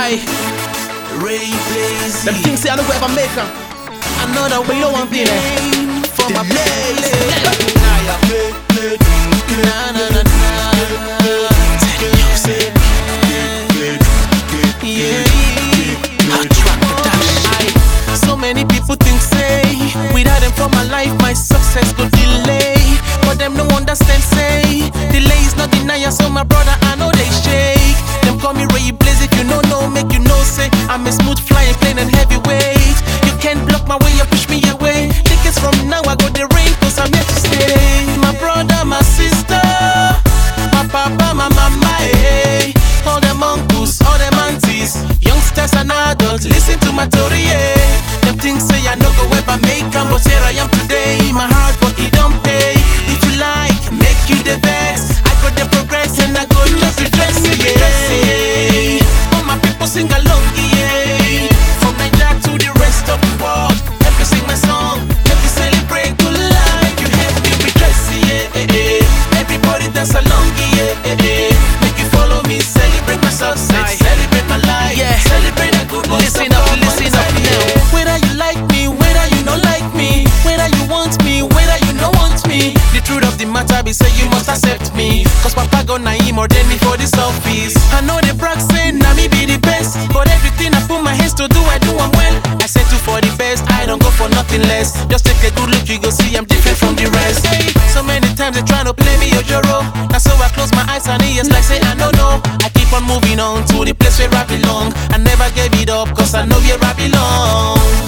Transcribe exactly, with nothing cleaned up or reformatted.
I Ray Blaze. Them things say I don't go ever make them. Another way, no one thing for my place. Na na na na. So many people think say without them for my life my success go delay, but them no understand say delay is not denial. So my brother I know they shake. Them call me Ray Blaze. If you know no make you know say I'm a smooth flying plane and heavyweight. You can't block my way or push me away. Tickets from now I go the rain cause I'm here to stay. My brother, my sister, my papa, my mama, eh. All them uncles, all them aunties, youngsters and adults, listen to my story, eh. Them things say I no go ever make them, but here I am today. My hard work it don't pay. If you like, make you the best. I got the progress and I go just redress, yeah. All my people sing along, yeah. From Nigeria to the rest of the world, let me sing my song, let me celebrate good life. You help me redress, yeah. Everybody dance along, yeah. Make you follow me, celebrate my success, celebrate my life, yeah. Celebrate a good boy. Listen up, listen up now. Whether you like me, whether you don't like me, whether you want me, whether you don't want me, the truth of the matter be say you must accept me. Cause Papa got him ordained me for this office. I know the brag say na me be the best, but everything I put my hands to do, I do I'm well. I settle for the best, I don't go for nothing less. Just take a good look, you go see I'm different from the rest. Hey, so many times they trying to play me a joro. Now so I close my eyes and ears like say I don't know. I keep on moving on to the place where I belong. I never gave it up cause I know where I belong.